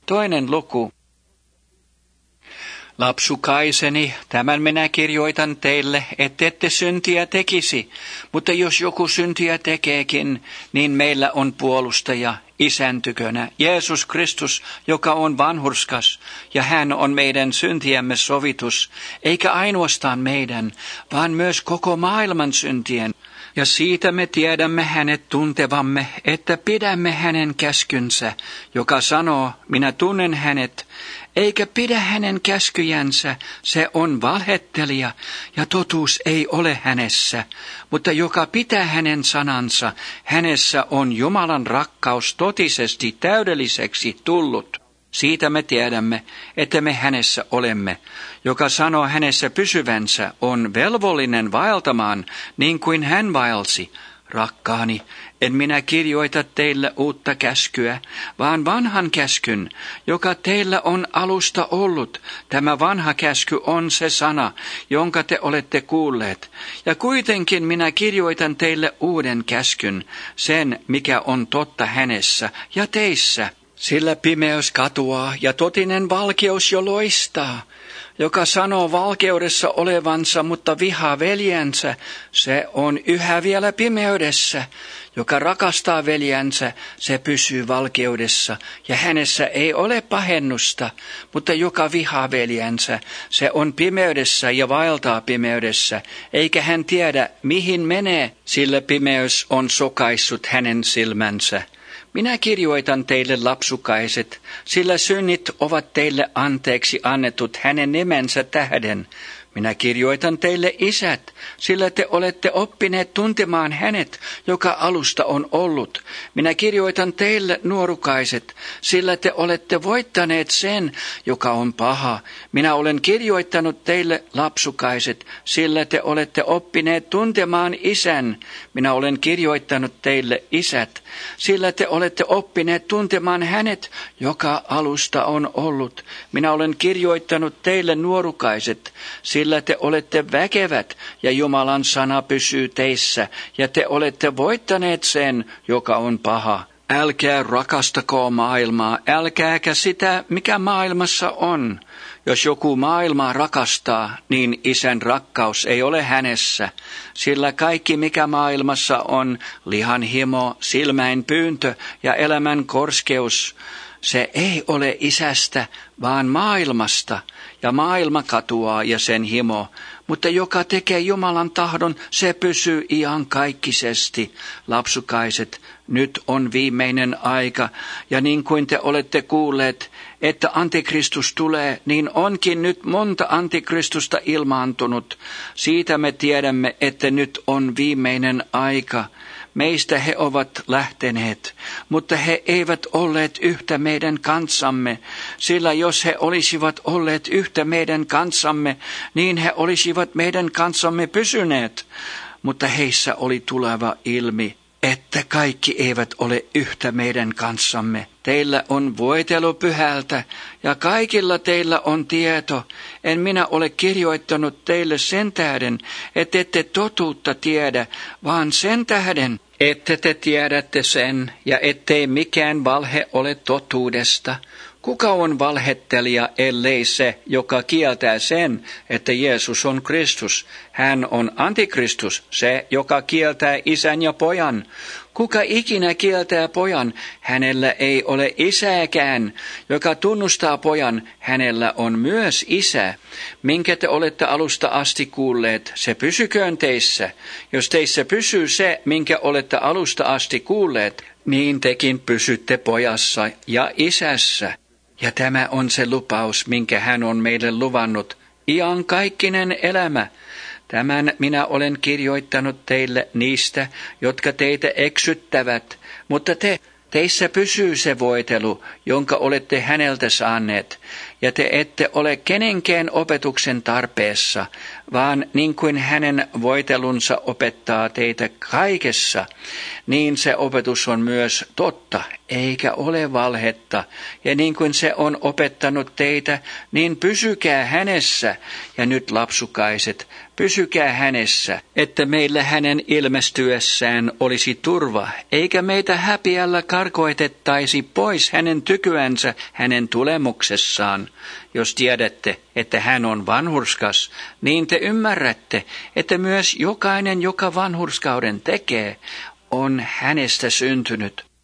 2. luku. Lapsukaiseni, tämän minä kirjoitan teille, ettette syntiä tekisi, mutta jos joku syntiä tekeekin, niin meillä on puolustaja Isän tykönä, Jeesus Kristus, joka on vanhurskas, ja hän on meidän syntiemme sovitus, eikä ainoastaan meidän, vaan myös koko maailman syntien. Ja siitä me tiedämme hänet tuntevamme, että pidämme hänen käskynsä, joka sanoo, minä tunnen hänet, eikä pidä hänen käskyjänsä, se on valhettelija, ja totuus ei ole hänessä, mutta joka pitää hänen sanansa, hänessä on Jumalan rakkaus totisesti täydelliseksi tullut. Siitä me tiedämme, että me hänessä olemme. Joka sanoo hänessä pysyvänsä, on velvollinen vaeltamaan niin kuin hän vaelsi. Rakkaani, en minä kirjoita teille uutta käskyä, vaan vanhan käskyn, joka teillä on alusta ollut. Tämä vanha käsky on se sana, jonka te olette kuulleet. Ja kuitenkin minä kirjoitan teille uuden käskyn, sen mikä on totta hänessä ja teissä. Sillä pimeys katoaa ja totinen valkeus jo loistaa. Joka sanoo valkeudessa olevansa, mutta vihaa veljensä, se on yhä vielä pimeydessä. Joka rakastaa veljensä, se pysyy valkeudessa, ja hänessä ei ole pahennusta. Mutta joka vihaa veljensä, se on pimeydessä ja vaeltaa pimeydessä, eikä hän tiedä, mihin menee, sillä pimeys on sokaissut hänen silmänsä. Minä kirjoitan teille lapsukaiset, sillä synnit ovat teille anteeksi annetut hänen nimensä tähden. Minä kirjoitan teille isät, sillä te olette oppineet tuntemaan hänet, joka alusta on ollut. Minä kirjoitan teille nuorukaiset, sillä te olette voittaneet sen, joka on paha. Minä olen kirjoittanut teille lapsukaiset, sillä te olette oppineet tuntemaan isän. Minä olen kirjoittanut teille isät, sillä te olette oppineet tuntemaan hänet, joka alusta on ollut. Minä olen kirjoittanut teille nuorukaiset, sillä te olette väkevät ja Jumalan sana pysyy teissä ja te olette voittaneet sen, joka on paha. Älkää rakastako maailmaa, älkääkä sitä, mikä maailmassa on. Jos joku maailmaa rakastaa, niin isän rakkaus ei ole hänessä, sillä kaikki mikä maailmassa on, lihan himo, silmäin pyyntö ja elämän korskeus, se ei ole isästä, vaan maailmasta, ja maailma katoaa ja sen himo. Mutta joka tekee Jumalan tahdon, se pysyy iankaikkisesti. Lapsukaiset, nyt on viimeinen aika, ja niin kuin te olette kuulleet, että antikristus tulee, niin onkin nyt monta antikristusta ilmaantunut. Siitä me tiedämme, että nyt on viimeinen aika. Meistä he ovat lähteneet, mutta he eivät olleet yhtä meidän kanssamme, sillä jos he olisivat olleet yhtä meidän kanssamme, niin he olisivat meidän kanssamme pysyneet. Mutta heissä oli tuleva ilmi, että kaikki eivät ole yhtä meidän kanssamme. Teillä on voitelu pyhältä ja kaikilla teillä on tieto. En minä ole kirjoittanut teille sen tähden, ettette totuutta tiedä, vaan sen tähden, että te tiedätte sen ja ettei mikään valhe ole totuudesta. Kuka on valhettelija, ellei se, joka kieltää sen, että Jeesus on Kristus? Hän on antikristus, se, joka kieltää isän ja pojan. Kuka ikinä kieltää pojan, hänellä ei ole isääkään. Joka tunnustaa pojan, hänellä on myös isä. Minkä te olette alusta asti kuulleet, se pysyköön teissä. Jos teissä pysyy se, minkä olette alusta asti kuulleet, niin tekin pysytte pojassa ja isässä. Ja tämä on se lupaus, minkä hän on meille luvannut, iankaikkinen elämä. Tämän minä olen kirjoittanut teille niistä, jotka teitä eksyttävät, mutta teissä pysyy se voitelu, jonka olette häneltä saaneet, ja te ette ole kenenkään opetuksen tarpeessa, vaan niin kuin hänen voitelunsa opettaa teitä kaikessa, niin se opetus on myös totta, eikä ole valhetta. Ja niin kuin se on opettanut teitä, niin pysykää hänessä. Ja nyt lapsukaiset, pysykää hänessä, että meillä hänen ilmestyessään olisi turva, eikä meitä häpiällä karkoitettaisi pois hänen tykyänsä hänen tulemuksessaan. Jos tiedätte, että hän on vanhurskas, niin te ymmärrätte, että myös jokainen, joka vanhurskauden tekee, on hänestä syntynyt.